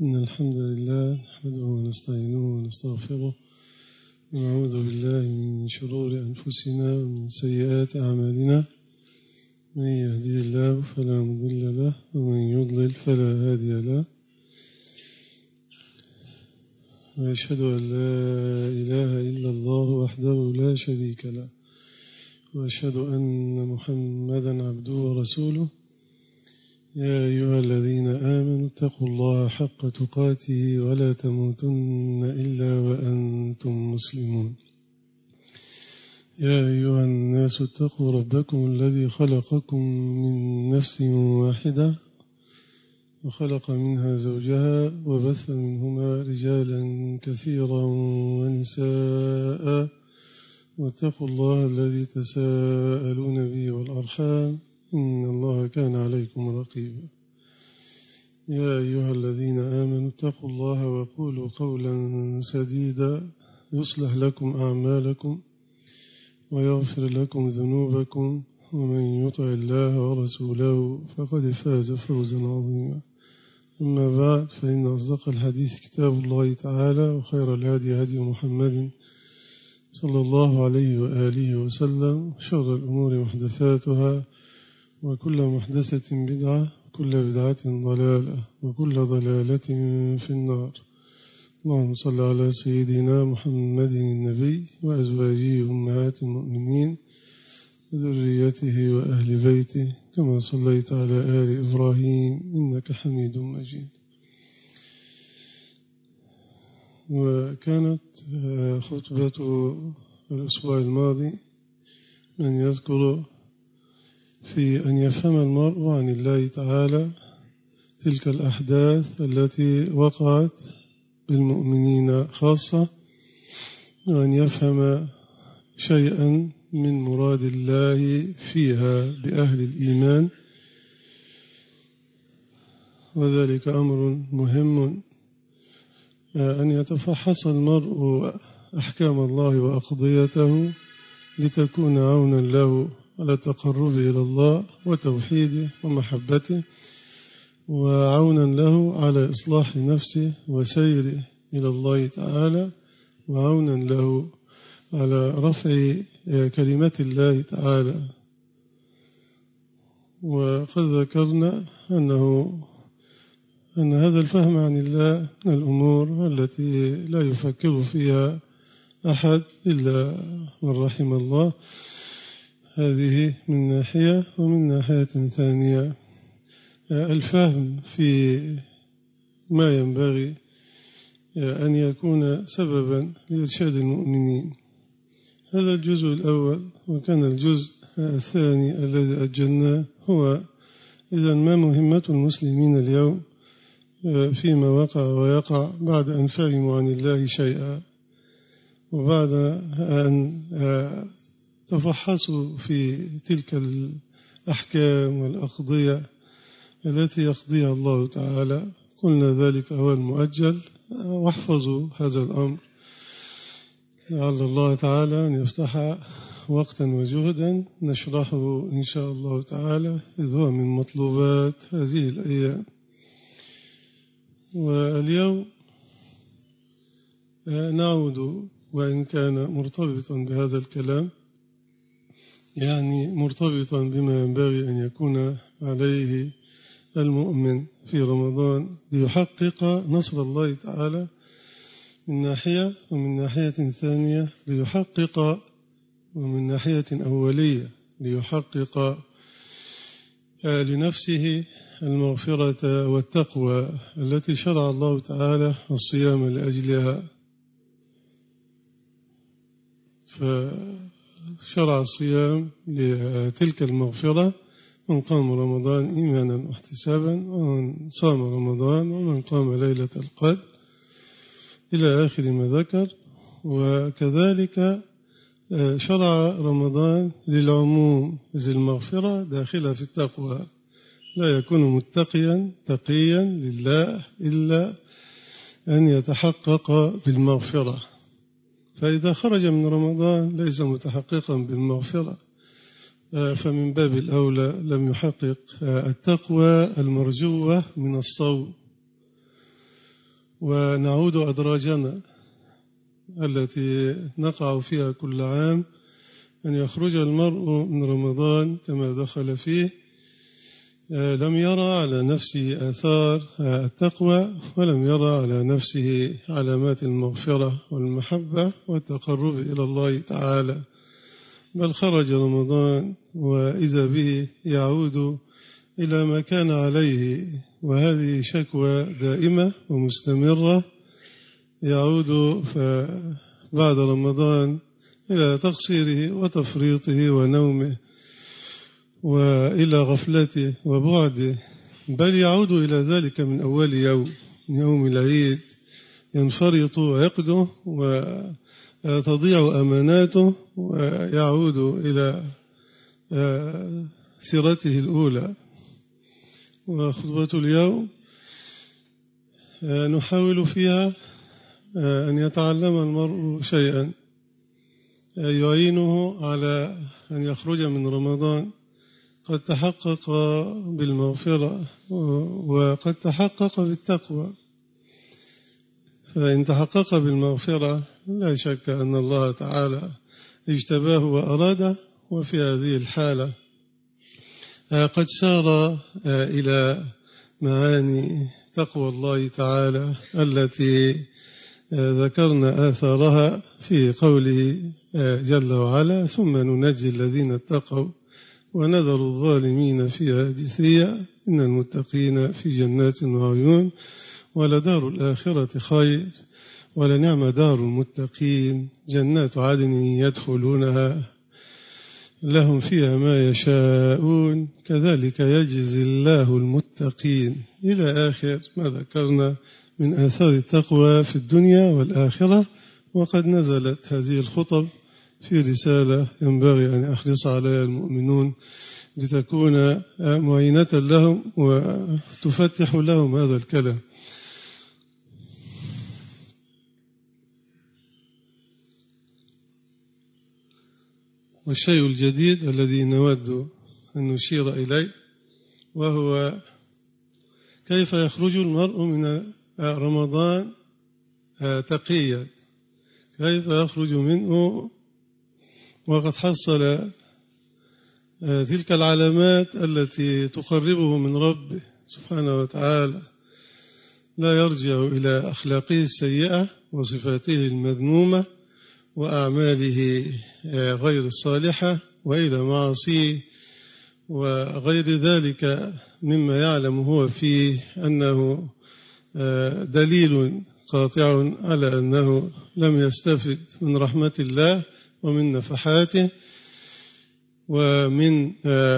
إن الحمد لله نحمده ونستعينه ونستغفره ونعوذ بالله من شرور أنفسنا ومن سيئات أعمالنا. من يهدي الله فلا مضل له ومن يضلل فلا هادي له. وأشهد أن لا إله إلا الله وحده لا شريك له، وأشهد أن محمدا عبده ورسوله. يا أيها الذين آمنوا اتقوا الله حق تقاته ولا تموتن إلا وأنتم مسلمون. يا أيها الناس اتقوا ربكم الذي خلقكم من نفس واحدة وخلق منها زوجها وبث منهما رجالا كثيرا ونساء، واتقوا الله الذي تساءلون به والأرحام إن الله كان عليكم رقيبا. يا أيها الذين آمنوا اتقوا الله وقولوا قولا سديدا يصلح لكم أعمالكم ويغفر لكم ذنوبكم، ومن يطع الله ورسوله فقد فاز فوزا عظيما. أما بعد، فإن أصدق الحديث كتاب الله تعالى، وخير الهدي هدي محمد صلى الله عليه وآله وسلم، شر الأمور محدثاتها، وكل محدثة بدعة، وكل بدعة ضلالة، وكل ضلالة في النار. اللهم صل على سيدنا محمد النبي وأزواجه أمهات المؤمنين وذريته وأهل بيته كما صليت على آل إبراهيم إنك حميد مجيد. وكانت خطبة الأسبوع الماضي من يذكر في أن يفهم المرء عن الله تعالى تلك الأحداث التي وقعت بالمؤمنين خاصة، وأن يفهم شيئا من مراد الله فيها بأهل الإيمان، وذلك أمر مهم، أن يتفحص المرء أحكام الله وأقضيته لتكون عونا له على التقرب إلى الله وتوحيده ومحبته، وعونا له على إصلاح نفسه وسيره إلى الله تعالى، وعونا له على رفع كلمة الله تعالى. وقد ذكرنا أن هذا الفهم عن الله من الأمور التي لا يفكر فيها أحد إلا من رحم الله. هذه من ناحية، ومن ناحية ثانية الفهم في ما ينبغي أن يكون سببا لإرشاد المؤمنين. هذا الجزء الأول. وكان الجزء الثاني الذي أجلناه هو إذن ما مهمة المسلمين اليوم فيما وقع ويقع بعد أن فهموا عن الله شيئا، وبعد أن تفحصوا في تلك الأحكام والأقضية التي يقضيها الله تعالى. قلنا ذلك هو المؤجل، واحفظوا هذا الأمر لعل الله تعالى أن يفتح وقتا وجهدا نشرحه إن شاء الله تعالى، إذ هو من مطلوبات هذه الأيام. واليوم نعود، وإن كان مرتبطا بهذا الكلام، يعني مرتبطا بما ينبغي أن يكون عليه المؤمن في رمضان ليحقق نصر الله تعالى من ناحية، ومن ناحية ثانية ليحقق، ومن ناحية أولية ليحقق لنفسه المغفرة والتقوى التي شرع الله تعالى الصيام لأجلها. فشرع الصيام لتلك المغفرة: من قام رمضان إيمانا واحتسابا، ومن صام رمضان، ومن قام ليلة القدر، إلى آخر ما ذكر. وكذلك شرع رمضان للعموم، إذ المغفرة داخلة في التقوى. لا يكون متقيا تقيا لله إلا أن يتحقق بالمغفرة. فإذا خرج من رمضان ليس متحققا بالمغفرة، فمن باب الأولى لم يحقق التقوى المرجوة من الصوم. ونعود أدراجنا التي نقع فيها كل عام، أن يخرج المرء من رمضان كما دخل فيه لم يرى على نفسه آثار التقوى، ولم يرى على نفسه علامات المغفرة والمحبة والتقرب إلى الله تعالى، بل خرج رمضان وإذا به يعود إلى ما كان عليه، وهذه شكوى دائمة ومستمرة، يعود بعد رمضان إلى تقصيره وتفريطه ونومه وإلى غفلته وبعده، بل يعود إلى ذلك من أول يوم العيد، ينفرط ويقده وتضيع أماناته ويعود إلى سيرته الأولى. وخطبة اليوم نحاول فيها أن يتعلم المرء شيئا يعينه على أن يخرج من رمضان قد تحقق بالمغفرة وقد تحقق بالتقوى. فإن تحقق بالمغفرة لا شك أن الله تعالى اجتباه وأراده، وفي هذه الحالة قد سار إلى معاني تقوى الله تعالى التي ذكرنا آثارها في قوله جل وعلا: ثم ننجي الذين اتقوا ونذر الظالمين فيها جثيا إن المتقين في جنات وعيون ولدار الآخرة خير ولنعم دار المتقين جنات عدن يدخلونها لهم فيها ما يشاءون كذلك يجزي الله المتقين، إلى آخر ما ذكرنا من آثار التقوى في الدنيا والآخرة. وقد نزلت هذه الخطب في رسالة ينبغي أن يحرص عليها المؤمنون لتكون معينة لهم وتفتح لهم هذا الكلام. والشيء الجديد الذي نود أن نشير إليه وهو كيف يخرج المرء من رمضان تقيا، كيف يخرج منه وقد حصل تلك العلامات التي تقربه من ربه سبحانه وتعالى، لا يرجع إلى أخلاقه السيئة وصفاته المذمومة وأعماله غير الصالحة وإلى معاصيه وغير ذلك مما يعلم هو فيه أنه دليل قاطع على أنه لم يستفد من رحمة الله ومن نفحاته ومن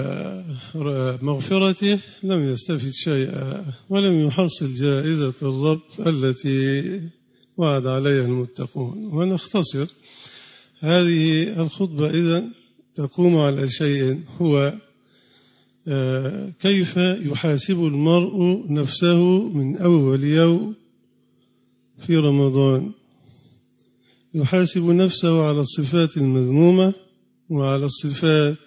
مغفرته، لم يستفد شيئا ولم يحصل جائزة الرب التي وعد عليها المتقون. ونختصر هذه الخطبة إذن تقوم على شيء هو كيف يحاسب المرء نفسه من أول يوم في رمضان، يحاسب نفسه على الصفات المذمومة وعلى الصفات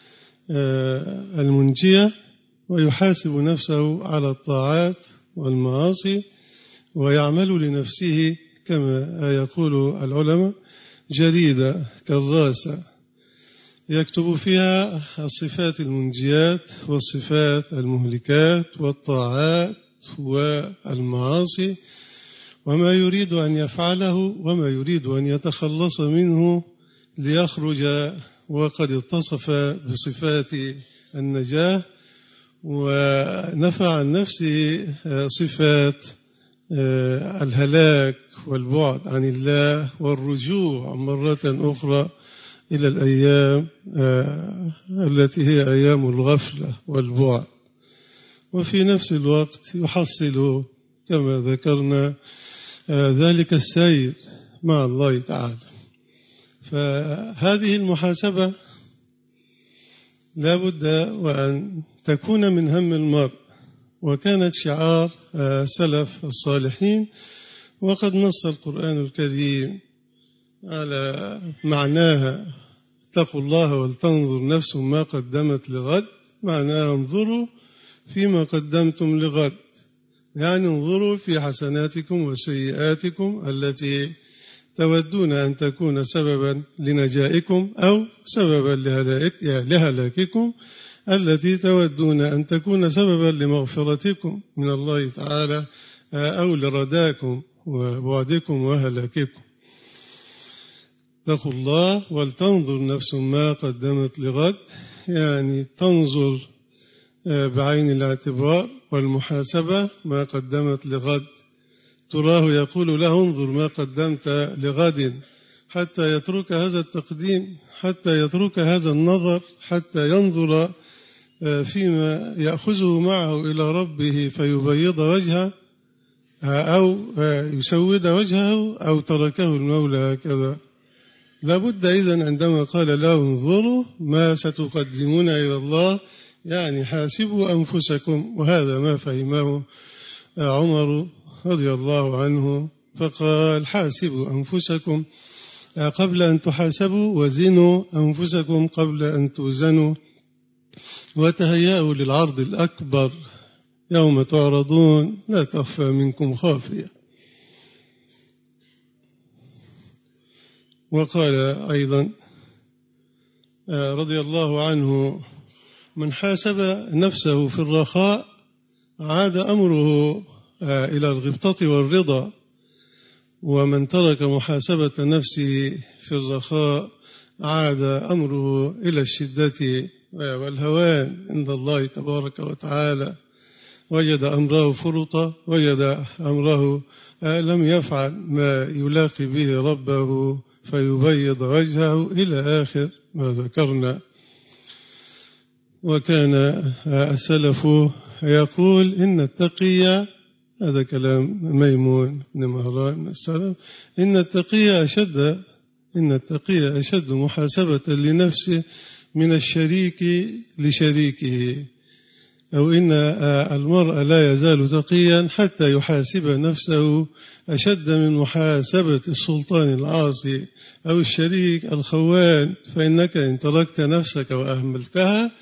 المنجية، ويحاسب نفسه على الطاعات والمعاصي، ويعمل لنفسه كما يقول العلماء جريدة كراسة يكتب فيها الصفات المنجيات والصفات المهلكات والطاعات والمعاصي وما يريد أن يفعله وما يريد أن يتخلص منه ليخرج وقد اتصف بصفات النجاة ونفى عن نفسه صفات الهلاك والبعد عن الله والرجوع مرة أخرى إلى الأيام التي هي أيام الغفلة والبعد، وفي نفس الوقت يحصل كما ذكرنا ذلك السير مع الله تعالى. فهذه المحاسبة لا بد وأن تكون من هم المرء، وكانت شعار سلف الصالحين، وقد نص القرآن الكريم على معناها: اتقوا الله ولتنظر نفس ما قدمت لغد، معناها انظروا فيما قدمتم لغد، يعني انظروا في حسناتكم وسيئاتكم التي تودون أن تكون سببا لنجائكم أو سببا لهلاككم، التي تودون أن تكون سببا لمغفرتكم من الله تعالى أو لرداكم وبعدكم وهلاككم. اتقوا الله ولتنظر نفس ما قدمت لغد، يعني تنظر بعين الاعتبار والمحاسبة ما قدمت لغد. تراه يقول له انظر ما قدمت لغد، حتى يترك هذا التقديم، حتى يترك هذا النظر، حتى ينظر فيما يأخذه معه إلى ربه فيبيض وجهه أو يسود وجهه أو تركه المولى هكذا. لابد إذن عندما قال له انظروا ما ستقدمون إلى الله، يعني حاسبوا أنفسكم، وهذا ما فهمه عمر رضي الله عنه، فقال حاسبوا أنفسكم قبل أن تحاسبوا، وزنوا أنفسكم قبل أن توزنوا، وتهيأوا للعرض الأكبر يوم تعرضون لا تخفى منكم خافية. وقال أيضا رضي الله عنه من حاسب نفسه في الرخاء عاد أمره إلى الغبطة والرضا، ومن ترك محاسبة نفسه في الرخاء عاد أمره إلى الشدة والهوان عند الله تبارك وتعالى. وجد أمره فرطا، وجد أمره لم يفعل ما يلاقي به ربه فيبيض وجهه إلى آخر ما ذكرنا. وكان السلف يقول إن التقي، هذا كلام ميمون بن مهران السلف، إن التقي أشد محاسبة لنفسه من الشريك لشريكه، أو إن المرء لا يزال تقيا حتى يحاسب نفسه أشد من محاسبة السلطان العاصي أو الشريك الخوان، فإنك إن تركت نفسك وأهملتها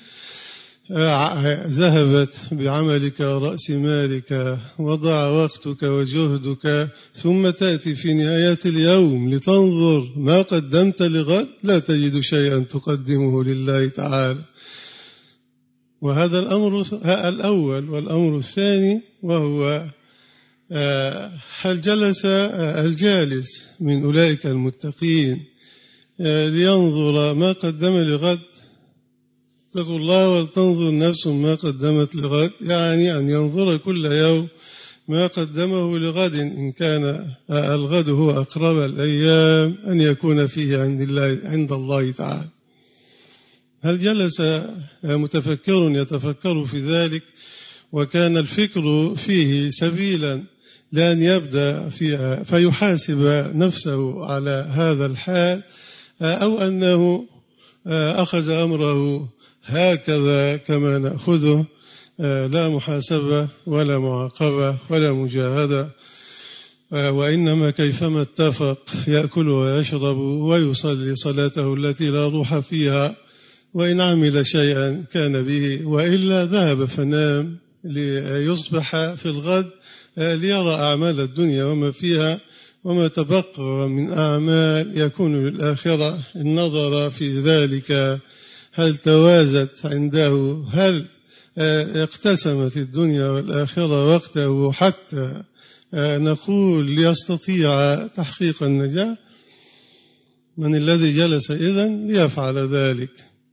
ذهبت بعملك ورأس مالك وضاع وقتك وجهدك، ثم تأتي في نهاية اليوم لتنظر ما قدمت لغد لا تجد شيئا تقدمه لله تعالى. وهذا الأمر الأول. والأمر الثاني وهو هل جلس الجالس من أولئك المتقين لينظر ما قدم لغد؟ اتقوا الله ولتنظر نفس ما قدمت لغد، يعني أن ينظر كل يوم ما قدمه لغد، إن كان الغد هو أقرب الأيام أن يكون فيه عند الله تعالى. هل جلس متفكر يتفكر في ذلك وكان الفكر فيه سبيلا لأن يبدأ فيها فيحاسب نفسه على هذا الحال، أو أنه أخذ أمره هكذا كما نأخذه، لا محاسبة ولا معاقبة ولا مجاهدة، وإنما كيفما اتفق يأكل ويشرب ويصلي صلاته التي لا روح فيها، وإن عمل شيئا كان به، وإلا ذهب فنام ليصبح في الغد ليرى أعمال الدنيا وما فيها، وما تبقى من أعمال يكون للآخرة. النظر في ذلك هل توازت عنده، هل اقتسمت الدنيا والآخرة وقته حتى نقول ليستطيع تحقيق النجاة. من الذي جلس إذن ليفعل ذلك.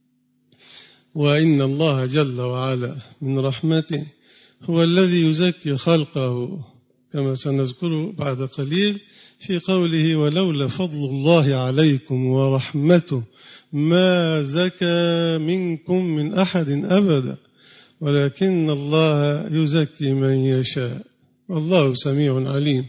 وإن الله جل وعلا من رحمته هو الذي يزكي خلقه، كما سنذكر بعد قليل في قوله ولولا فضل الله عليكم ورحمته ما زكى منكم من أحد أبدا ولكن الله يزكي من يشاء والله سميع عليم.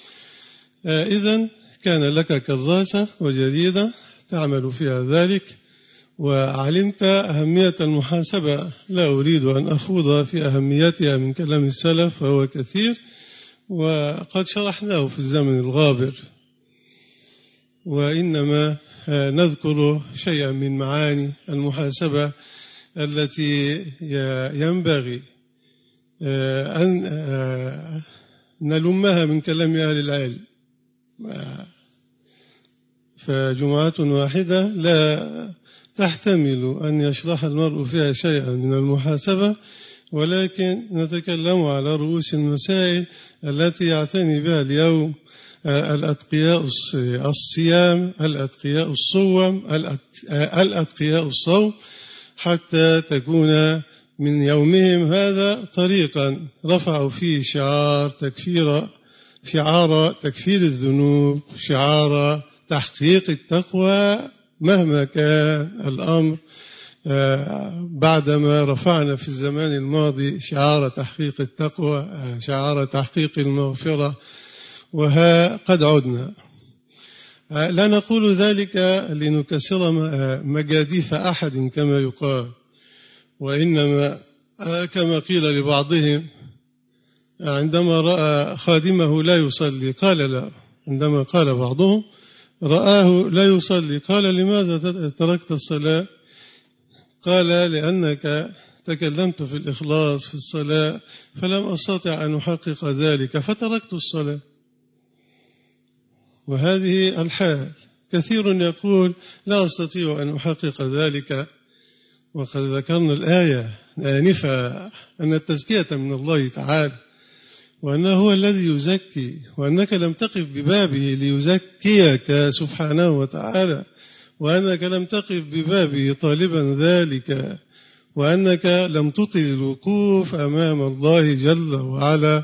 إذن كان لك كراسة وجريدة تعمل فيها ذلك، وعلمت أهمية المحاسبة. لا أريد أن أخوض في أهميتها من كلام السلف فهو كثير، وقد شرحناه في الزمن الغابر، وإنما نذكر شيئا من معاني المحاسبة التي ينبغي أن نلمها من كلام أهل العلم، فجمعة واحدة لا تحتمل أن يشرح المرء فيها شيئا من المحاسبة، ولكن نتكلم على رؤوس المسائل التي يعتني بها اليوم الأتقياء الصيام، الأتقياء الصوم، الأتقياء الصوم، حتى تكون من يومهم هذا طريقا رفعوا فيه شعار تكفير الذنوب، شعار تحقيق التقوى مهما كان الأمر. بعدما رفعنا في الزمان الماضي شعار تحقيق التقوى، شعار تحقيق المغفرة، وها قد عدنا. لا نقول ذلك لنكسر مجاديف أحد كما يقال، وإنما كما قيل لبعضهم عندما رأى خادمه لا يصلي قال لا، عندما قال بعضهم رآه لا يصلي قال لماذا تركت الصلاة؟ قال لأنك تكلمت في الإخلاص في الصلاة فلم أستطع أن أحقق ذلك فتركت الصلاة. وهذه الحال. كثير يقول لا أستطيع أن أحقق ذلك، وقد ذكرنا الآية آنفا أن التزكية من الله تعالى، وأنه هو الذي يزكي، وأنك لم تقف ببابه ليزكيك سبحانه وتعالى، وأنك لم تقف ببابه طالبا ذلك، وأنك لم تطل الوقوف أمام الله جل وعلا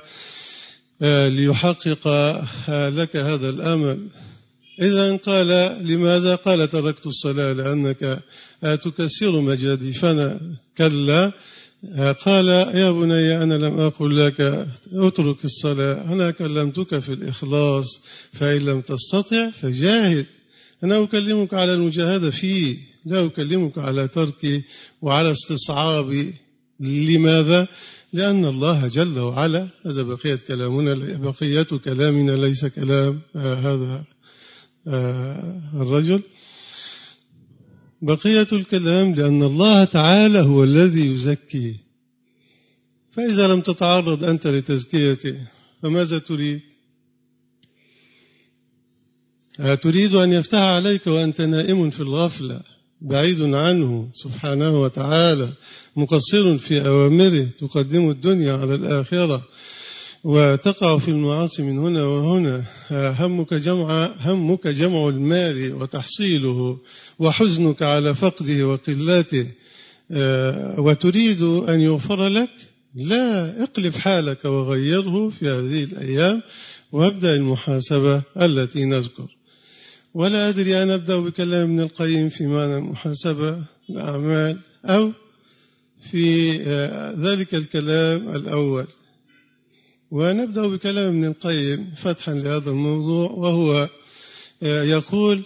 ليحقق لك هذا الأمل. إذن قال لماذا؟ قال تركت الصلاة لأنك تكسر مجاديفنا. كلا. قال يا بني أنا لم أقل لك اترك الصلاة، أنا كلمتك في الإخلاص، فإن لم تستطع فجاهد. أنا أكلمك على المجاهدة فيه، لا أكلمك على تركي وعلى استصعابي. لماذا؟ لأن الله جل وعلا، هذا بقية كلامنا ليس كلام هذا الرجل، بقية الكلام لأن الله تعالى هو الذي يزكي. فإذا لم تتعرض أنت لتزكيته فماذا تريد؟ تريد أن يفتح عليك وأنت نائم في الغفلة بعيد عنه سبحانه وتعالى، مقصر في أوامره، تقدم الدنيا على الآخرة وتقع في المعاصي من هنا وهنا. همك جمع المال وتحصيله، وحزنك على فقده وقلته، وتريد أن يغفر لك؟ لا، اقلب حالك وغيره في هذه الأيام وابدأ المحاسبة التي نذكر. ولا أدري أن أبدأ بكلام ابن القيم في معنى المحاسبة الأعمال أو في ذلك الكلام الأول. ونبدأ بكلام ابن القيم فتحا لهذا الموضوع، وهو يقول: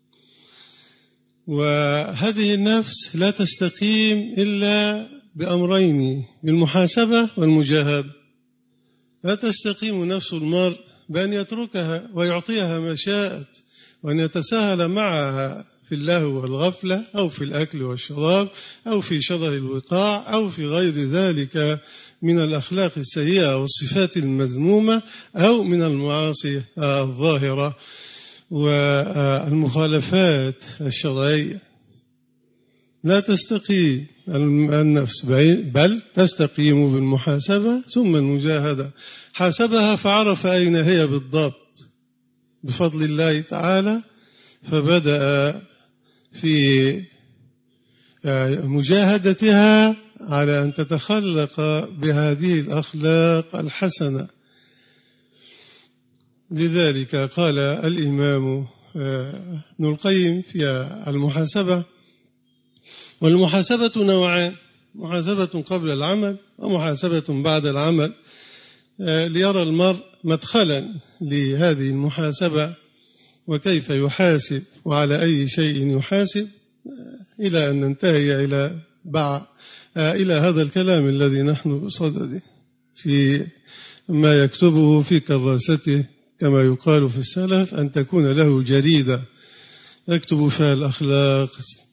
وهذه النفس لا تستقيم إلا بأمرين، بالمحاسبة والمجاهدة. لا تستقيم نفس المرء بأن يتركها ويعطيها ما شاءت، وأن يتساهل معها في اللهو والغفلة، أو في الأكل والشراب، أو في شرر الوقاع، أو في غير ذلك من الأخلاق السيئة والصفات المذمومة، أو من المعاصي الظاهرة والمخالفات الشرعية. لا تستقيم النفس، بل تستقيم بالمحاسبة ثم المجاهدة. حاسبها فعرف أين هي بالضبط بفضل الله تعالى، فبدأ في مجاهدتها على أن تتخلق بهذه الأخلاق الحسنة. لذلك قال الإمام ابن القيم في المحاسبة: والمحاسبة نوعان، محاسبة قبل العمل ومحاسبة بعد العمل، ليرى المرء مدخلا لهذه المحاسبة وكيف يحاسب وعلى أي شيء يحاسب، إلى أن ننتهي إلى هذا الكلام الذي نحن بصدده في ما يكتبه في كراسته، كما يقال في السلف، أن تكون له جريدة يكتب فيها الأخلاق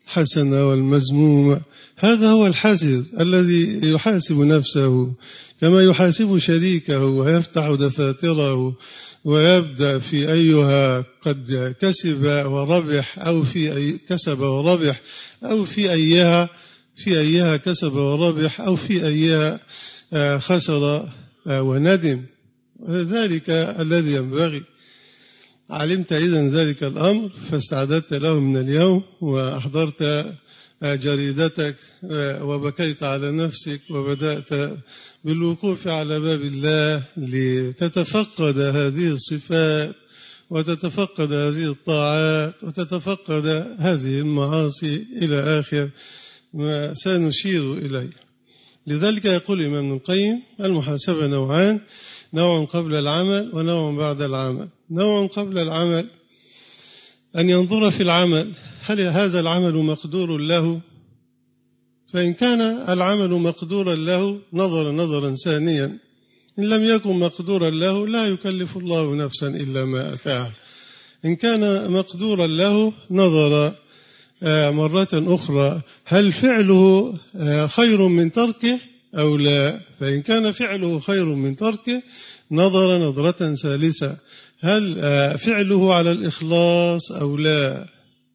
الحسنة والمذمومة. هذا هو الحاسب الذي يحاسب نفسه كما يحاسب شريكه ويفتح دفاتره ويبدأ في أيها قد كسب وربح أو في كسب وربح أو في أيها كسب وربح أو في أيها خسر وندم. ذلك الذي ينبغي. علمت إذن ذلك الأمر فاستعددت له من اليوم وأحضرت جريدتك وبكيت على نفسك وبدأت بالوقوف على باب الله لتتفقد هذه الصفات وتتفقد هذه الطاعات وتتفقد هذه المعاصي إلى آخر ما سنشير إليه. لذلك يقول الإمام ابن القيم: المحاسبة نوعان، نوع قبل العمل ونوع بعد العمل. نوع قبل العمل أن ينظر في العمل هل هذا العمل مقدور له، فإن كان العمل مقدورا له نظر نظرا ثانيا، إن لم يكن مقدورا له لا يكلف الله نفسا إلا ما أتاها. إن كان مقدورا له نظر مرة أخرى هل فعله خير من تركه أو لا، فإن كان فعله خير من تركه نظر نظرة ثالثة هل فعله على الإخلاص أو لا،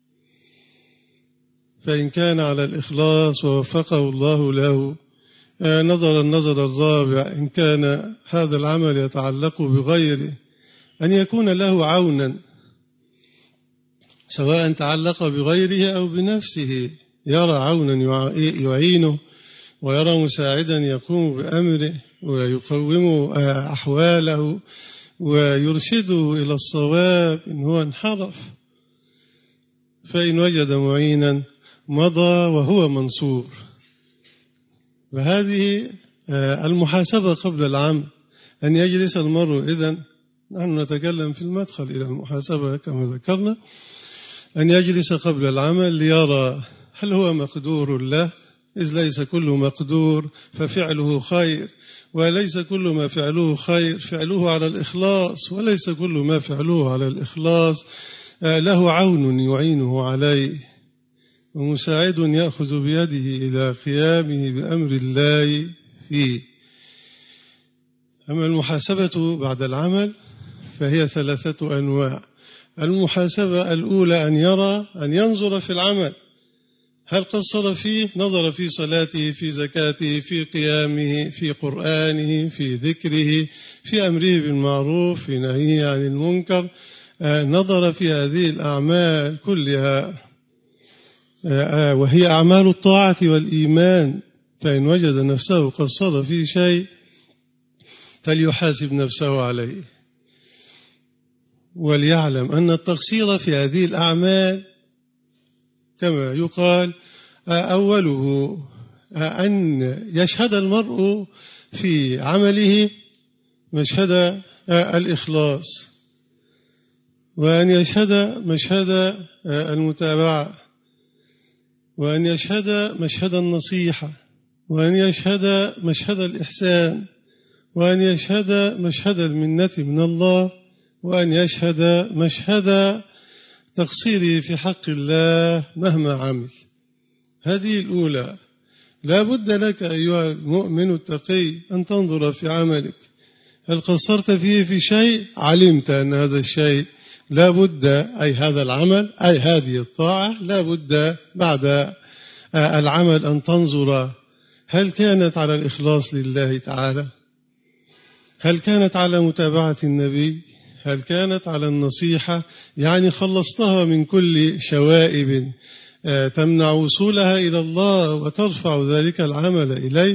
فإن كان على الإخلاص ووفقه الله له نظر النظر الرابع إن كان هذا العمل يتعلق بغيره أن يكون له عونا سواء تعلق بغيره أو بنفسه، يرى عونا يعينه ويرى مساعدا يقوم بأمره ويقوم أحواله ويرشده إلى الصواب إن هو انحرف. فإن وجد معينا مضى وهو منصور. وهذه المحاسبة قبل العمل، أن يجلس المرء إذن، نحن نتكلم في المدخل إلى المحاسبة كما ذكرنا، أن يجلس قبل العمل ليرى هل هو مقدور له، إذ ليس كل مقدور ففعله خير، وليس كل ما فعله خير فعله على الإخلاص، وليس كل ما فعله على الإخلاص له عون يعينه عليه ومساعد يأخذ بيده إلى قيامه بأمر الله فيه. أما المحاسبة بعد العمل فهي 3 أنواع. المحاسبة الأولى أن ينظر في العمل هل قصر فيه، نظر في صلاته، في زكاته، في قيامه، في قرآنه، في ذكره، في أمره بالمعروف، في نهيه عن المنكر، نظر في هذه الأعمال كلها وهي أعمال الطاعة والإيمان. فإن وجد نفسه قصر في شيء فليحاسب نفسه عليه، وليعلم أن التقصير في هذه الأعمال كما يقال أوله أن يشهد المرء في عمله مشهد الإخلاص، وأن يشهد مشهد المتابعة، وأن يشهد مشهد النصيحة، وأن يشهد مشهد الإحسان، وأن يشهد مشهد المنة من الله، وأن يشهد مشهد تقصيره في حق الله مهما عمل. هذه الأولى. لا بد لك أيها المؤمن التقي أن تنظر في عملك هل قصرت فيه في شيء، علمت أن هذا الشيء لا بد، أي هذا العمل أي هذه الطاعة لا بد بعد العمل أن تنظر هل كانت على الإخلاص لله تعالى، هل كانت على متابعة النبي، هل كانت على النصيحة، يعني خلصتها من كل شوائب تمنع وصولها إلى الله وترفع ذلك العمل إليه،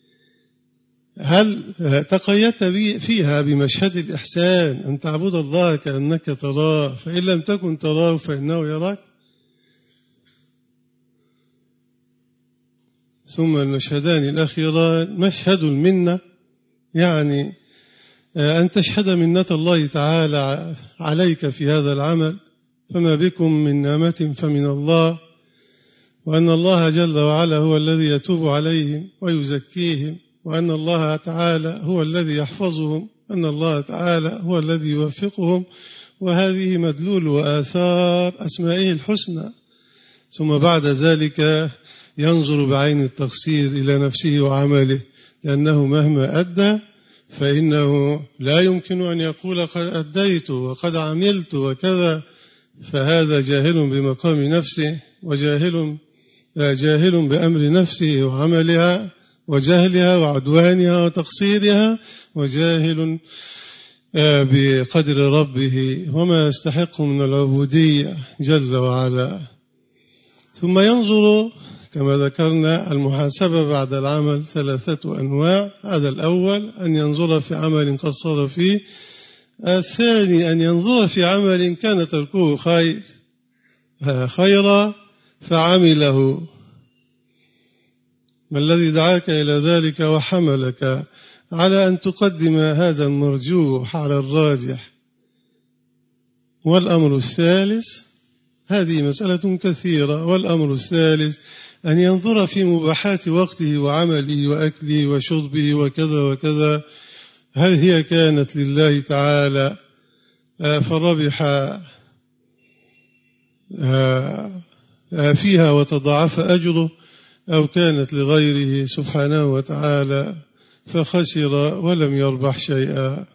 هل تقيدت فيها بمشهد الإحسان أن تعبد الله كأنك تراه فإن لم تكن تراه فإنه يراك. ثم المشهدان الأخيران مشهد المنة، يعني أن تشهد منة الله تعالى عليك في هذا العمل، فما بكم من نعمة فمن الله، وأن الله جل وعلا هو الذي يتوب عليهم ويزكيهم، وأن الله تعالى هو الذي يحفظهم، أن الله تعالى هو الذي يوفقهم. وهذه مدلول وآثار أسمائه الحسنى ثم بعد ذلك ينظر بعين التقصير إلى نفسه وعمله، لأنه مهما أدى فإنه لا يمكن أن يقول قد أديت وقد عملت وكذا، فهذا جاهل بمقام نفسه جاهل بأمر نفسه وعملها وجهلها وعدوانها وتقصيرها، وجاهل بقدر ربه وما يستحق من العبودية جل وعلا. ثم ينظر كما ذكرنا المحاسبة بعد العمل 3 أنواع. هذا الأول أن ينظر في عمل قصر فيه، الثاني أن ينظر في عمل كان تركه خيرا فعمله، ما الذي دعاك إلى ذلك وحملك على أن تقدم هذا المرجوح على الراجح. والأمر الثالث، هذه مسألة كثيرة، والأمر الثالث أن ينظر في مباحات وقته وعمله وأكله وشربه وكذا وكذا، هل هي كانت لله تعالى فربح فيها وتضاعف أجره، أو كانت لغيره سبحانه وتعالى فخسر ولم يربح شيئا.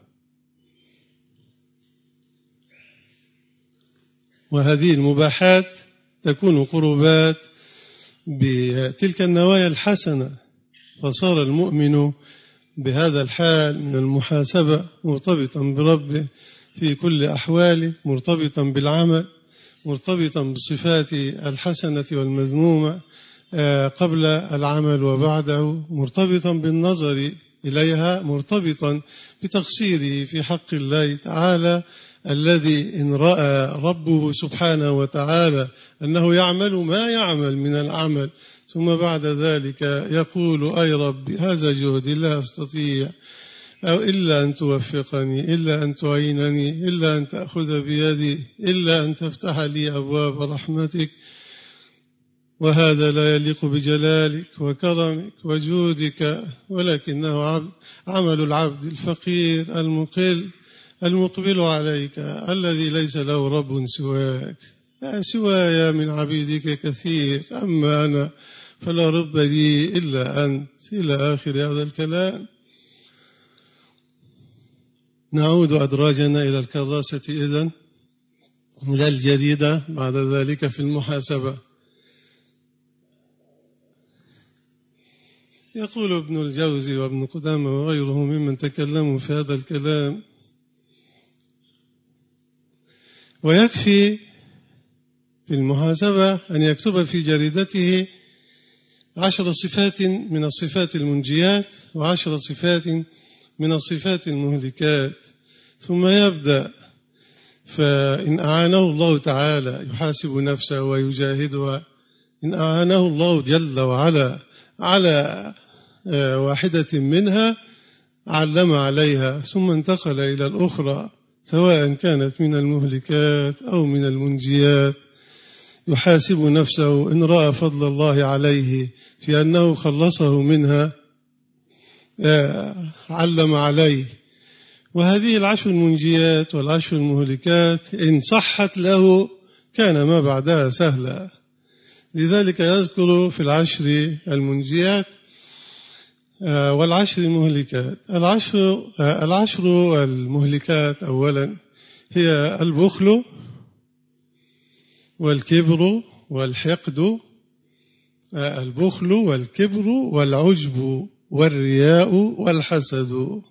وهذه المباحات تكون قربات بتلك النوايا الحسنة، فصار المؤمن بهذا الحال من المحاسبة مرتبطا بربه في كل أحواله، مرتبطا بالعمل، مرتبطا بالصفات الحسنة والمذمومة قبل العمل وبعده، مرتبطا بالنظر إليها، مرتبطا بتقصيره في حق الله تعالى، الذي إن رأى ربه سبحانه وتعالى أنه يعمل ما يعمل من العمل، ثم بعد ذلك يقول أي رب هذا جهدي لا أستطيع، أو إلا أن توفقني، إلا أن تعينني، إلا أن تأخذ بيدي، إلا أن تفتح لي أبواب رحمتك، وهذا لا يليق بجلالك وكرمك وجودك، ولكنه عمل العبد الفقير المقبل عليك، الذي ليس له رب سواك. سواي من عبيدك كثير، أما أنا فلا رب لي إلا أنت، إلى آخر هذا الكلام. نعود أدراجنا إلى الكراسة إذن، إلى الجريدة بعد ذلك في المحاسبة. يقول ابن الجوزي وابن قدامة وغيره ممن تكلموا في هذا الكلام: ويكفي في المحاسبة أن يكتب في جريدته 10 صفات من الصفات المنجيات و10 صفات من الصفات المهلكات، ثم يبدأ. فإن أعانه الله تعالى يحاسب نفسه ويجاهدها، إن أعانه الله جل وعلا على واحدة منها علم عليها، ثم انتقل إلى الأخرى، سواء كانت من المهلكات أو من المنجيات، يحاسب نفسه إن رأى فضل الله عليه في أنه خلصه منها علم عليه. وهذه 10 المنجيات و10 المهلكات إن صحت له كان ما بعدها سهلا. لذلك يذكر في 10 المنجيات و10 المهلكات. 10 المهلكات أولا هي البخل والكبر والحقد، البخل والكبر والعجب والرياء والحسد،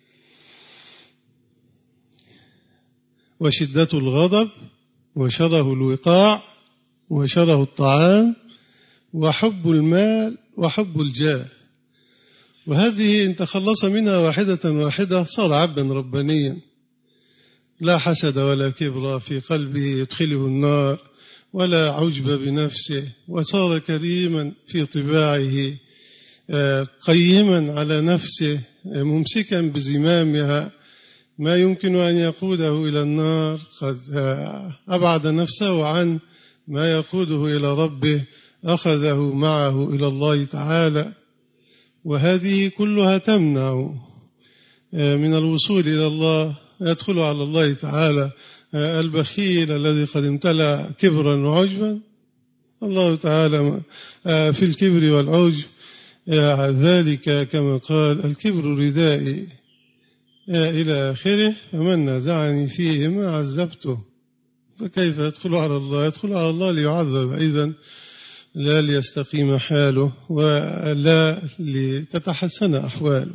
وشدة الغضب وشره الوقاع وشره الطعام وحب المال وحب الجاه. وهذه إن تخلص منها واحدة صار عبدا ربانيا، لا حسد ولا كبر في قلبه يدخله النار، ولا عجب بنفسه، وصار كريما في طباعه، قيما على نفسه، ممسكا بزمامها، ما يمكن أن يقوده إلى النار قد أبعد نفسه عن ما يقوده إلى ربه، أخذه معه إلى الله تعالى. وهذه كلها تمنع من الوصول إلى الله، يدخل على الله تعالى البخيل الذي قد امتلأ كبرا وعجبا، الله تعالى في الكبر والعجب ذلك كما قال الكبر ردائي إلى آخره، فمن نازعني فيه ما عذبته. فكيف يدخل على الله؟ يدخل على الله ليعذب أيضا، لا ليستقيم حاله ولا لتتحسن أحواله.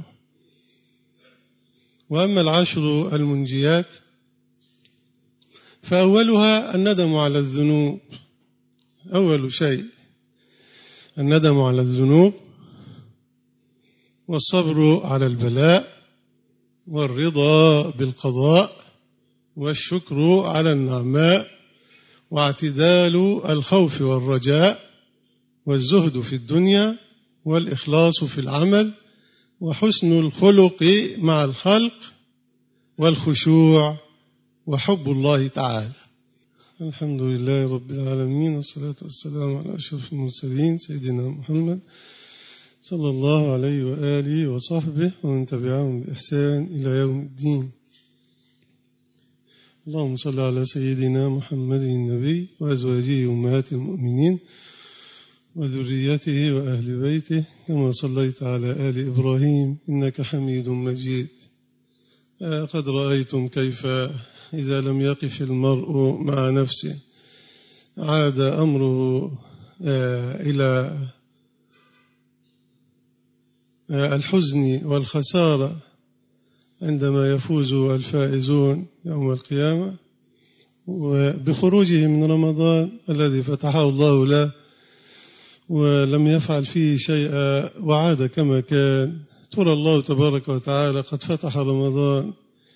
وأما العشر المنجيات فأولها الندم على الذنوب. أول شيء الندم على الذنوب، والصبر على البلاء، والرضا بالقضاء، والشكر على النعماء، واعتدال الخوف والرجاء، والزهد في الدنيا، والإخلاص في العمل، وحسن الخلق مع الخلق، والخشوع، وحب الله تعالى. الحمد لله رب العالمين، والصلاة والسلام على أشرف المرسلين سيدنا محمد صلى الله عليه وآله وصحبه ومن تبعهم بإحسان إلى يوم الدين. اللهم صل على سيدنا محمد النبي وأزواجه أمهات المؤمنين وذريته وأهل بيته كما صليت على آل إبراهيم إنك حميد مجيد. قد رأيتم كيف إذا لم يقف المرء مع نفسه عاد أمره إلى الحزن والخسارة عندما يفوز الفائزون يوم القيامة وبخروجه من رمضان الذي فتحه الله له ولم يفعل فيه شيئا وعاد كما كان. ترى الله تبارك وتعالى قد فتح رمضان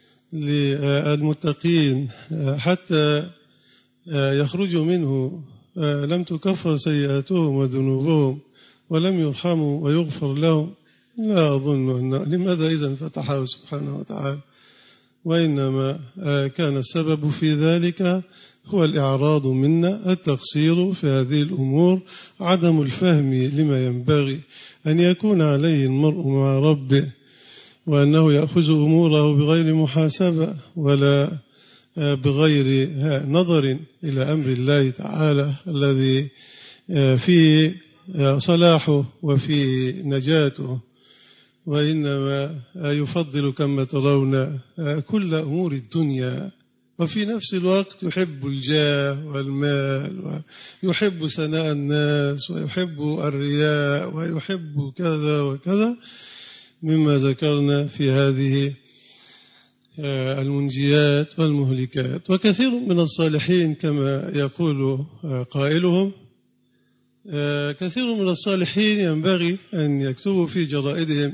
للمتقين حتى يخرجوا منه لم تكفر سيئاتهم وذنوبهم ولم يرحموا ويغفر لهم. لا أظن أن لماذا إذن فتحه سبحانه وتعالى، وإنما كان السبب في ذلك هو الإعراض منا، التقصير في هذه الأمور، عدم الفهم لما ينبغي أن يكون عليه المرء مع ربه، وأنه يأخذ أموره بغير محاسبة ولا بغير نظر إلى أمر الله تعالى الذي فيه صلاحه وفيه نجاته، وإنما يفضل كما ترون كل أمور الدنيا، وفي نفس الوقت يحب الجاه والمال ويحب ثناء الناس ويحب الرياء ويحب كذا وكذا مما ذكرنا في هذه المنجيات والمهلكات. وكثير من الصالحين كما يقول قائلهم، كثير من الصالحين ينبغي أن يكتبوا في جرائدهم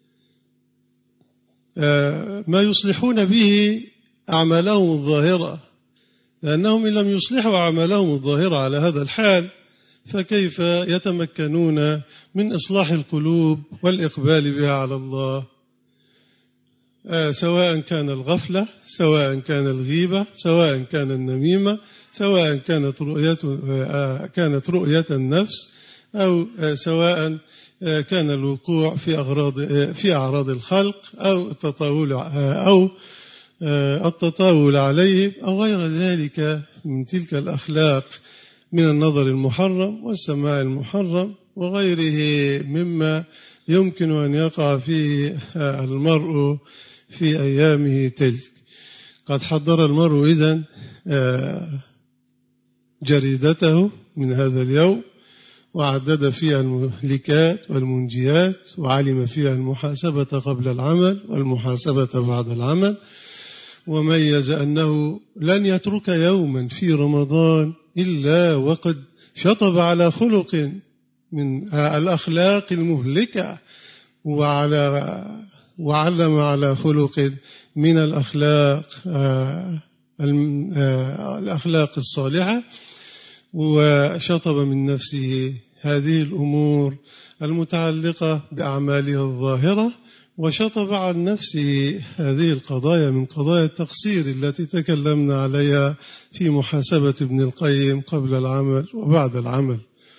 ما يصلحون به أعمالهم الظاهرة، لأنهم إن لم يصلحوا أعمالهم الظاهرة على هذا الحال فكيف يتمكنون من إصلاح القلوب والإقبال بها على الله، سواء كان الغفلة، سواء كان الغيبة، سواء كان النميمة، سواء كانت رؤية النفس، أو سواء كان الوقوع في أعراض الخلق أو التطاول عليهم أو غير ذلك من تلك الأخلاق من النظر المحرم والسماع المحرم وغيره مما يمكن أن يقع فيه المرء في أيامه تلك. قد حضر المرء إذن جريدته من هذا اليوم وعدد فيها المهلكات والمنجيات، وعلم فيها المحاسبة قبل العمل والمحاسبة بعد العمل، وميز أنه لن يترك يوما في رمضان إلا وقد شطب على خلق من الأخلاق المهلكة وعلم على خلق من الأخلاق الصالحة، وشطب من نفسه هذه الأمور المتعلقة بأعمالها الظاهرة، وشطب عن نفسه هذه القضايا من قضايا التقصير التي تكلمنا عليها في محاسبة ابن القيم قبل العمل وبعد العمل.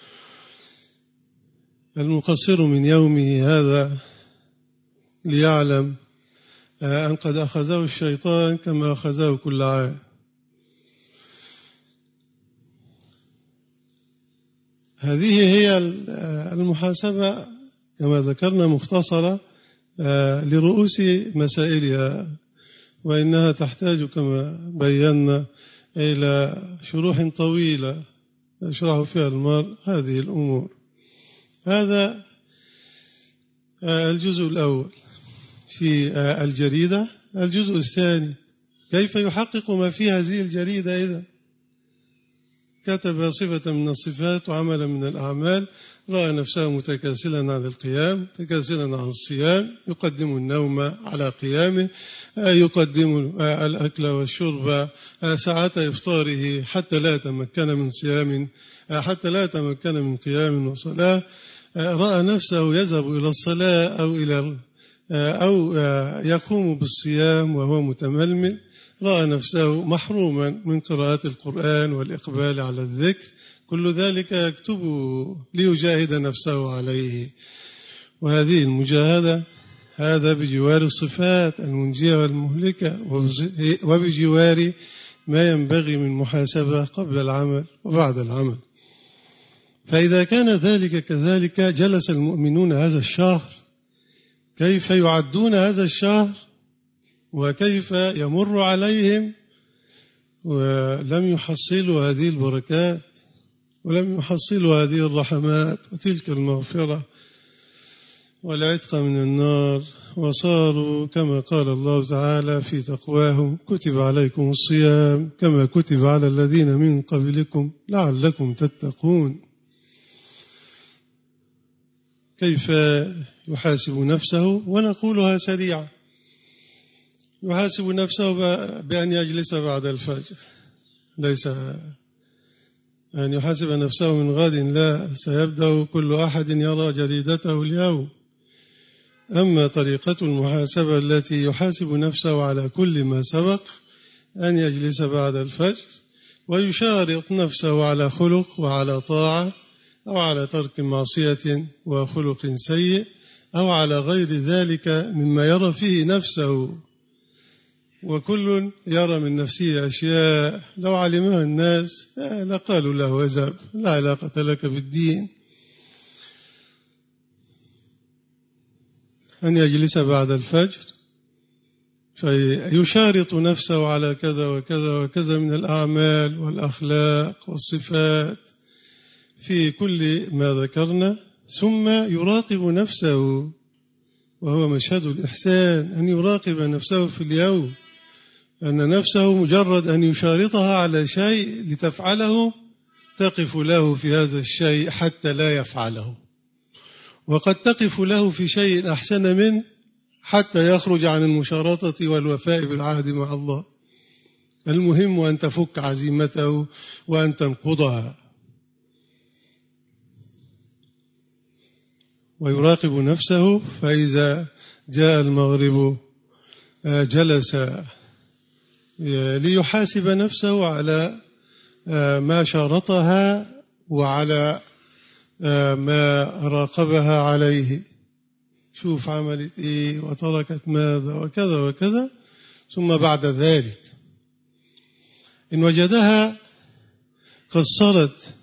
المقصر من يومه هذا ليعلم أن قد أخذه الشيطان كما أخذه كل عام. هذه هي المحاسبة كما ذكرنا مختصرة لرؤوس مسائلها، وإنها تحتاج كما بينا إلى شروح طويلة يشرح فيها المرء هذه الأمور. هذا الجزء الأول في الجريدة. الجزء الثاني كيف يحقق ما في هذه الجريدة. إذا كتب صفة من الصفات وعملا من الأعمال، رأى نفسه متكاسلا عن القيام، متكاسلا عن الصيام، يقدم النوم على قيامه، يقدم الأكل والشرب ساعة إفطاره حتى لا يتمكن من صيام، حتى لا يتمكن من قيام وصلاة. رأى نفسه يذهب إلى الصلاة أو يقوم بالصيام وهو متململ. رأى نفسه محروما من قراءة القرآن والإقبال على الذكر. كل ذلك يكتبه ليجاهد نفسه عليه. وهذه المجاهدة هذا بجوار الصفات المنجية والمهلكة، وبجوار ما ينبغي من محاسبة قبل العمل وبعد العمل. فإذا كان ذلك كذلك، جلس المؤمنون هذا الشهر كيف يعدون هذا الشهر وكيف يمر عليهم ولم يحصلوا هذه البركات ولم يحصلوا هذه الرحمات وتلك المغفرة والعتق من النار، وصاروا كما قال الله تعالى في تقواهم: كتب عليكم الصيام كما كتب على الذين من قبلكم لعلكم تتقون. كيف يحاسب نفسه؟ ونقولها سريعا: يحاسب نفسه بأن يجلس بعد الفجر، ليس أن يحاسب نفسه من غد، لا، سيبدأ كل أحد يرى جريدته اليوم. أما طريقة المحاسبة التي يحاسب نفسه على كل ما سبق، أن يجلس بعد الفجر ويشارط نفسه على خلق وعلى طاعة، أو على ترك معصية وخلق سيء، أو على غير ذلك مما يرى فيه نفسه. وكل يرى من نفسه أشياء لو علمها الناس لقالوا له اذهب، لا علاقة لك بالدين. أن يجلس بعد الفجر فيشارط نفسه على كذا وكذا وكذا من الأعمال والأخلاق والصفات في كل ما ذكرنا، ثم يراقب نفسه، وهو مشهد الإحسان، أن يراقب نفسه في اليوم، أن نفسه مجرد أن يشارطها على شيء لتفعله تقف له في هذا الشيء حتى لا يفعله، وقد تقف له في شيء أحسن منه حتى يخرج عن المشارطة والوفاء بالعهد مع الله. المهم أن تفك عزيمته وأن تنقضها. ويراقب نفسه، فإذا جاء المغرب جلس ليحاسب نفسه على ما شارطها وعلى ما راقبها عليه. شوف عملت إيه وتركت ماذا وكذا وكذا. ثم بعد ذلك إن وجدها قصرت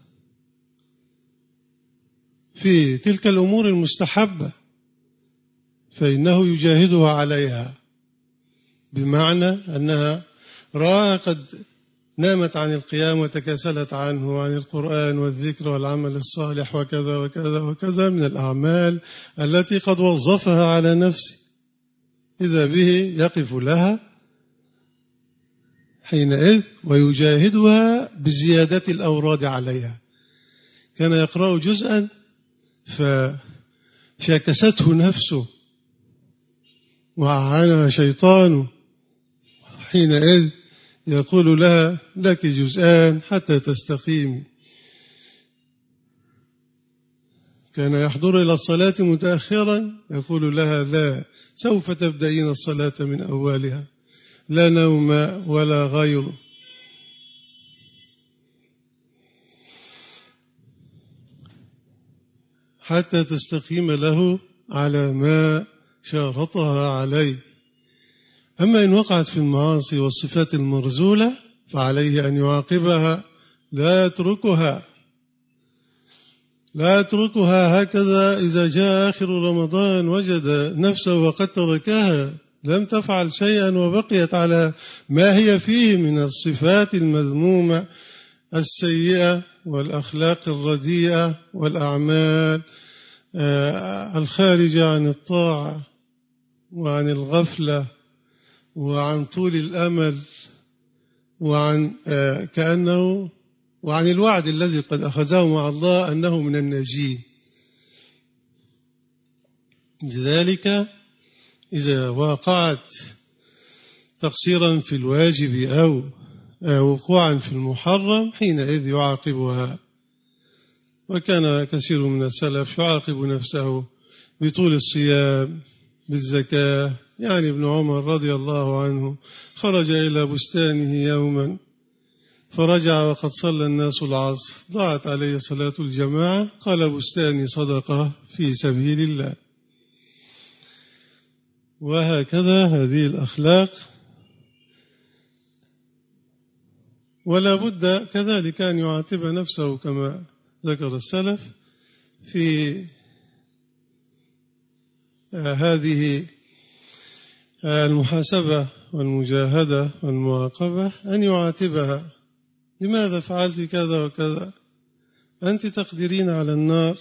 في تلك الأمور المستحبة فإنه يجاهدها عليها، بمعنى أنها رأى قد نامت عن القيام وتكاسلت عنه وعن القرآن والذكر والعمل الصالح وكذا وكذا وكذا من الأعمال التي قد وظفها على نفسه، إذا به يقف لها حينئذ ويجاهدها بزيادة الأوراد عليها. كان يقرأ جزءا فشاكسته نفسه وأعانها شيطانه، حينئذ يقول لها: لك جزءان حتى تستقيم. كان يحضر إلى الصلاة متأخرا، يقول لها: لا، سوف تبدأين الصلاة من أولها، لا نوم ولا غيره. حتى تستقيم له على ما شارطها عليه. أما إن وقعت في المعاصي والصفات المرذولة فعليه أن يعاقبها لا يتركها. لا يتركها هكذا إذا جاء آخر رمضان وجد نفسه وقد تركها لم تفعل شيئا وبقيت على ما هي فيه من الصفات المذمومة السيئة والأخلاق الرديئة والأعمال الخارجة عن الطاعة وعن الغفلة وعن طول الأمل وعن وعن الوعد الذي قد أخذه مع الله أنه من الناجين. لذلك إذا وقعت تقصيرا في الواجب أو وقوعا في المحرم حينئذ يعاقبها. وكان كثير من السلف يعاقب نفسه بطول الصيام بالزكاة. يعني ابن عمر رضي الله عنه خرج إلى بستانه يوما فرجع وقد صلى الناس العصر، ضاعت عليه صلاة الجماعة، قال بستاني صدقة في سبيل الله. وهكذا هذه الأخلاق. ولا بد كذلك أن يعاتب نفسه كما ذكر السلف في هذه المحاسبة والمجاهدة والمراقبة، أن يعاتبها: لماذا فعلت كذا وكذا؟ أنت تقدرين على النار،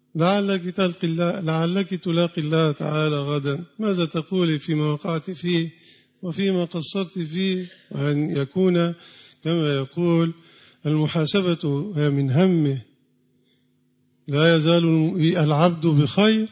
لعلك تلاقي الله تعالى غدا، ماذا تقولي فيما وقعت فيه وفيما قصرت فيه؟ وأن يكون كما يقول المحاسبة من همه. لا يزال العبد بخير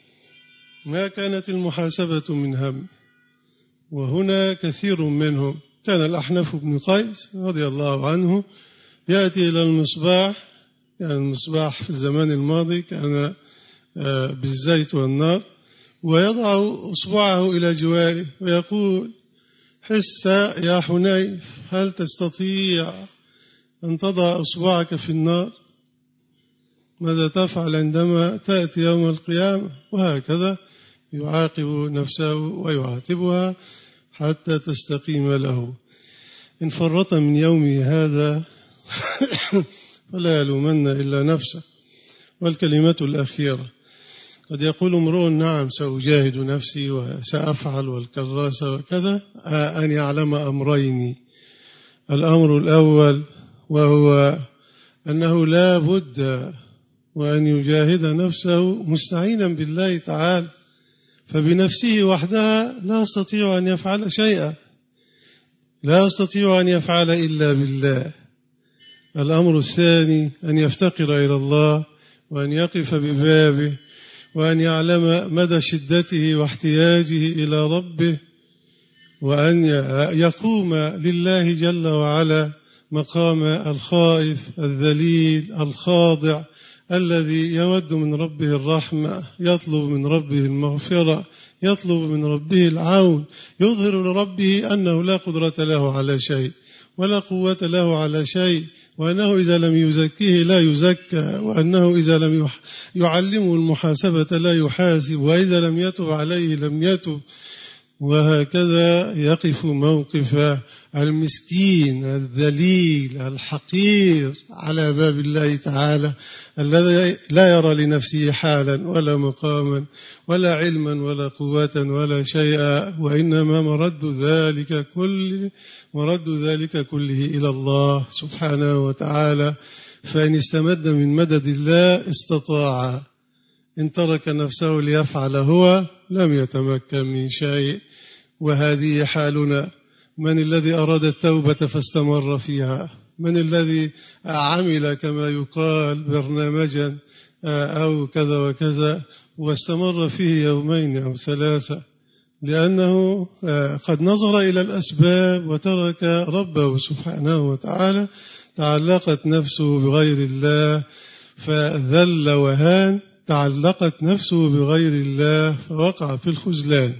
ما كانت المحاسبة من هم. وهنا كثير منهم. كان الأحنف بن قيس رضي الله عنه يأتي إلى المصباح، كان المصباح في الزمان الماضي كان بالزيت والنار، ويضع أصبعه إلى جواره ويقول: حس يا حنيف، هل تستطيع أن تضع أصبعك في النار؟ ماذا تفعل عندما تأتي يوم القيامة؟ وهكذا يعاقب نفسه ويعاتبها حتى تستقيم له. إن فرط من يومه هذا فلا يلومن إلا نفسه. والكلمة الأخيرة: قد يقول امرؤ: نعم سأجاهد نفسي وسأفعل والكراسة وكذا، أن يعلم أمرين. الأمر الأول وهو أنه لا بد وأن يجاهد نفسه مستعينا بالله تعالى، فبنفسه وحدها لا يستطيع أن يفعل شيئا، لا يستطيع أن يفعل إلا بالله. الأمر الثاني أن يفتقر إلى الله وأن يقف ببابه وأن يعلم مدى شدته واحتياجه إلى ربه، وأن يقوم لله جل وعلا مقام الخائف الذليل الخاضع الذي يود من ربه الرحمة، يطلب من ربه المغفرة، يطلب من ربه العون، يظهر لربه أنه لا قدرة له على شيء ولا قوة له على شيء، وأنه إذا لم يزكيه لا يزكى، وأنه إذا لم يعلمه المحاسبة لا يحاسب، وإذا لم يتب عليه لم يتب. وهكذا يقف موقف المسكين الذليل الحقير على باب الله تعالى، الذي لا يرى لنفسه حالا ولا مقاما ولا علما ولا قوة ولا شيئا، وإنما مرد ذلك كله إلى الله سبحانه وتعالى. فإن استمد من مدد الله استطاع، إن ترك نفسه ليفعل هو لم يتمكن من شيء. وهذه حالنا. من الذي أراد التوبة فاستمر فيها؟ من الذي عمل كما يقال برنامجا أو كذا وكذا واستمر فيه يومين أو ثلاثة؟ لأنه قد نظر إلى الأسباب وترك ربه سبحانه وتعالى، تعلقت نفسه بغير الله فذل وهان، تعلقت نفسه بغير الله فوقع في الخذلان.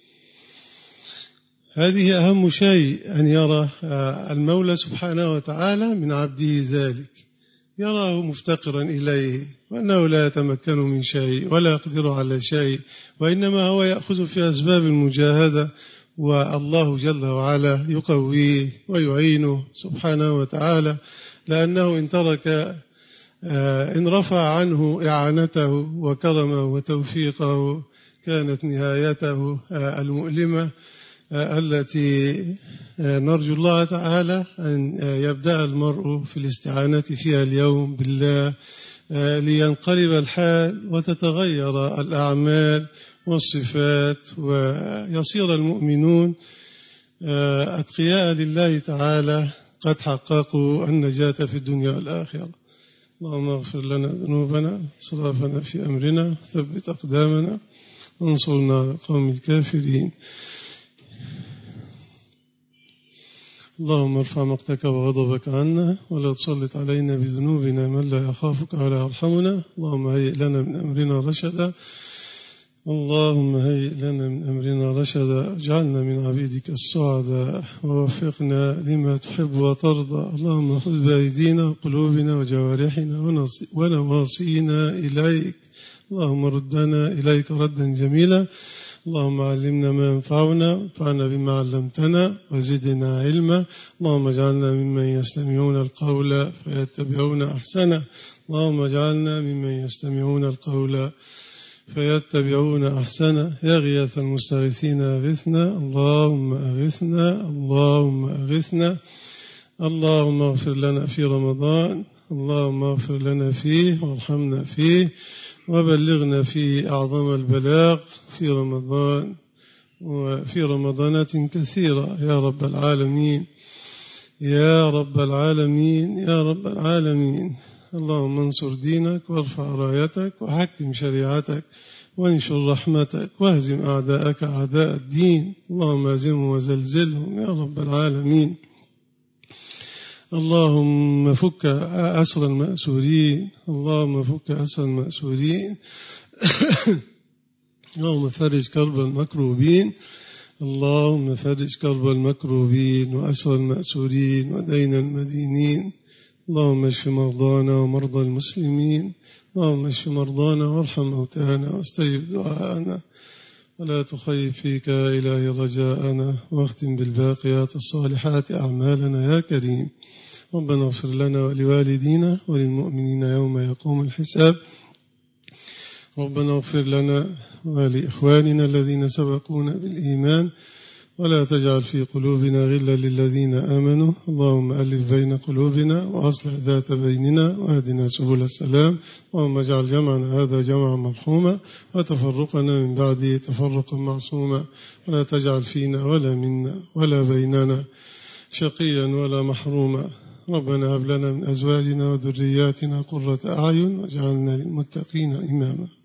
هذه أهم شيء، أن يرى المولى سبحانه وتعالى من عبده ذلك، يراه مفتقرا إليه وأنه لا يتمكن من شيء ولا يقدر على شيء، وإنما هو يأخذ في أسباب المجاهدة، والله جل وعلا يقويه ويعينه سبحانه وتعالى. لأنه إن ترك إن رفع عنه إعانته وكرمه وتوفيقه كانت نهايته المؤلمة التي نرجو الله تعالى أن يبدأ المرء في الاستعانة فيها اليوم بالله لينقلب الحال وتتغير الأعمال والصفات ويصير المؤمنون أتقياء لله تعالى قد حققوا النجاة في الدنيا والآخرة. اللهم اغفر لنا ذنوبنا إسرافنا في أمرنا ثبت أقدامنا وانصرنا على القوم الكافرين. اللهم ارفع مقتك وغضبك عنا ولا تسلط علينا بذنوبنا من لا يخافك ولا يرحمنا. اللهم هيئ لنا من أمرنا رشدا اللهم هيئ لنا من أمرنا رشدا اجعلنا من عبيدك السعداء ووفقنا لما تحب وترضى. اللهم خذ بأيدينا وقلوبنا وجوارحنا ونواصينا إليك. اللهم ردنا إليك ردا جميلا. اللهم علمنا ما ينفعنا وانفعنا بما علمتنا وزدنا علما. اللهم اجعلنا ممن يستمعون القول فيتبعون أحسنه. اللهم اجعلنا ممن يستمعون القول فيتبعون أحسنه. يا غياث المستغيثين أغثنا. اللهم أغثنا اللهم أغثنا. اللهم اغفر لنا في رمضان. اللهم اغفر لنا فيه وارحمنا فيه وبلغنا فيه أعظم البلاغ في رمضان وفي رمضانات كثيرة يا رب العالمين يا رب العالمين يا رب العالمين. اللهم انصر دينك وارفع رايتك وحكم شريعتك وانشر رحمتك واهزم أعداءك أعداء الدين. اللهم اهزمهم وزلزلهم يا رب العالمين. اللهم فك أسر المأسورين. اللهم فك أسر المأسورين. اللهم فرج كرب المكروبين. اللهم فرج كرب المكروبين وأسر المأسورين ودين المدينين. اللهم اشف مرضانا ومرضى المسلمين. اللهم اشف مرضانا وارحم موتانا واستجب دعاءنا ولا تخيب فيك يا إلهي رجاءنا واختم بالباقيات الصالحات أعمالنا يا كريم. ربنا اغفر لنا ولوالدينا وللمؤمنين يوم يقوم الحساب. ربنا اغفر لنا ولإخواننا الذين سبقونا بالإيمان ولا تجعل في قلوبنا غلا للذين آمنوا. اللهم ألف بين قلوبنا وأصلح ذات بيننا واهدنا سبل السلام. اللهم اجعل جمعنا هذا جمعا مرحوما وتفرقنا من بعده تفرقا معصوما ولا تجعل فينا ولا منا ولا بيننا شقيا ولا محروما. ربنا هب لنا من أزواجنا وذرياتنا قرة أعين واجعلنا للمتقين إماما.